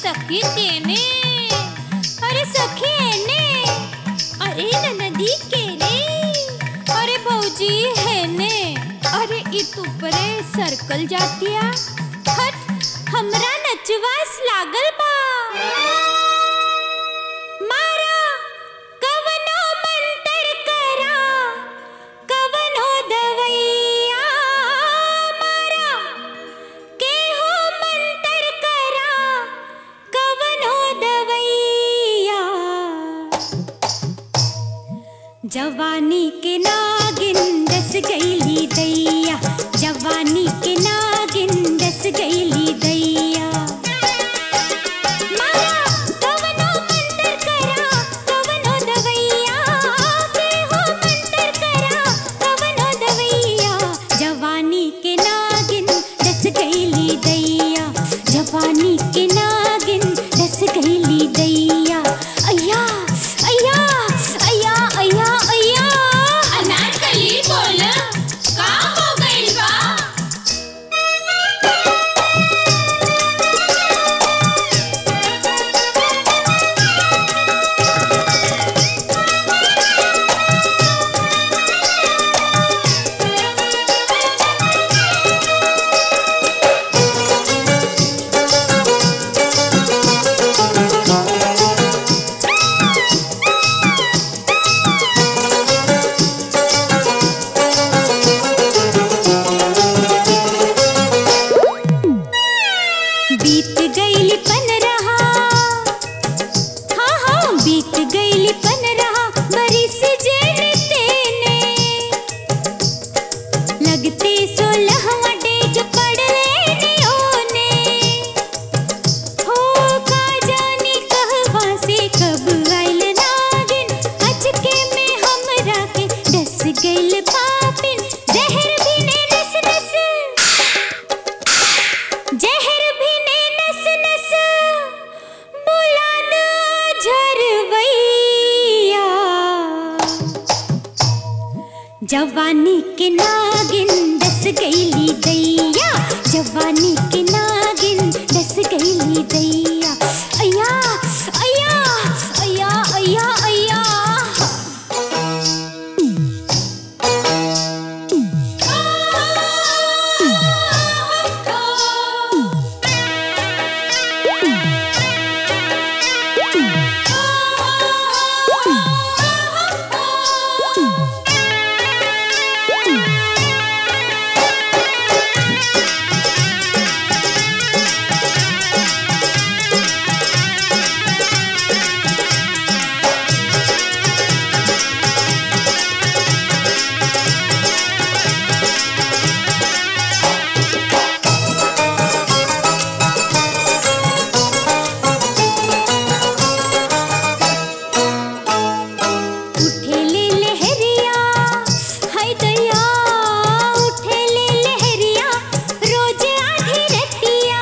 सखी तेने, अरे सखी एने, अरे ननदी केने, अरे भौजी है ने, अरे इत ऊपरे सर्कल जातिया, हट हमरा नचवास लागल बा। मारा कवनो मंतर करा, कवनो दवैया, मारा केहू मंतर करा, कवनो दवैया। जवानी के नागिन दस गईली दैया, जवानी के नागिन दस गईली दैया। मारा कवनो मंतर करा, कवनो दवैया, केहू मंतर करा, कवनो दवैया। जवानी के नागिन दस गईली दैया, जवानी के नागिन दस गईली दैया। अय्या अय्या अय्या अय्या अय्या। अनारकली बोल, का हो गइल बा? बीत गईली पनरहा, हाँ हाँ बीत गईली पनरहा, बरिस जेने तेने। लगते 16वां डेज पड़ले नियोने, हो का जानी कहवा से कब आइल नागिन, अचके में हमरा के डस गइल पापिन। जहर भी ने नस नस, जहर भी ने नस नस, बुला दो झरवैया। जवानी के नागिन दस गईली दैया, जवानी के नागिन दस गईली दैया। अय्या अय्या अय्या अय्या अय्या। उठेले लहरिया, हाय दया, उठेले लहरिया, रोज आधी रतिया।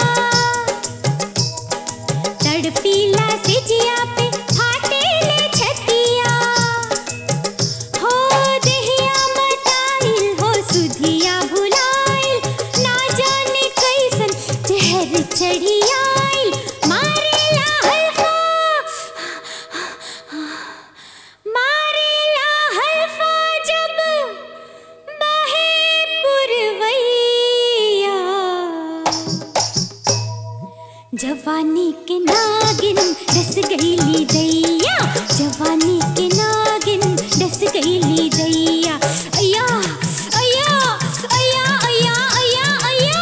तड़पीला सिजिया पे फाटेले छतिया, हो देहिया मताइल, हो सुधिया भुलाइल, ना जाने कैसन जहर चढ़ी आइल। मारेला हल्फा, मारेला हल्फा जब बहे पुरवैया। जवानी के नागिन दस गईली दैया, जवानी के नागिन दस गईली दैया। अय्या अय्या अय्या अय्या अय्या अय्या।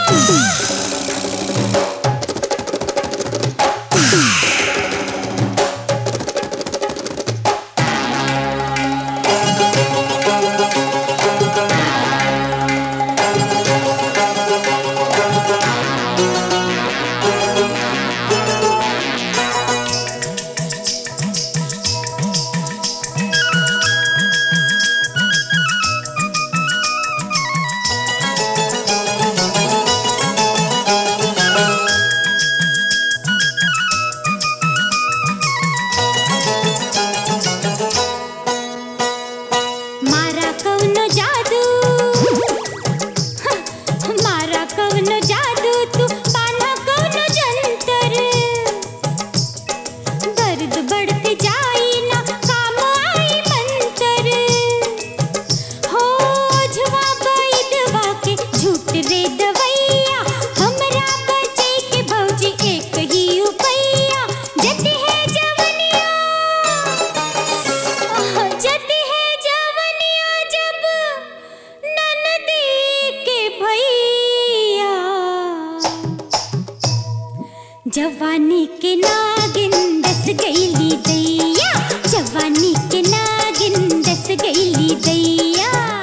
जवानी के नागिन दस गईली दैया, जवानी के नागिन दस गईली दैया।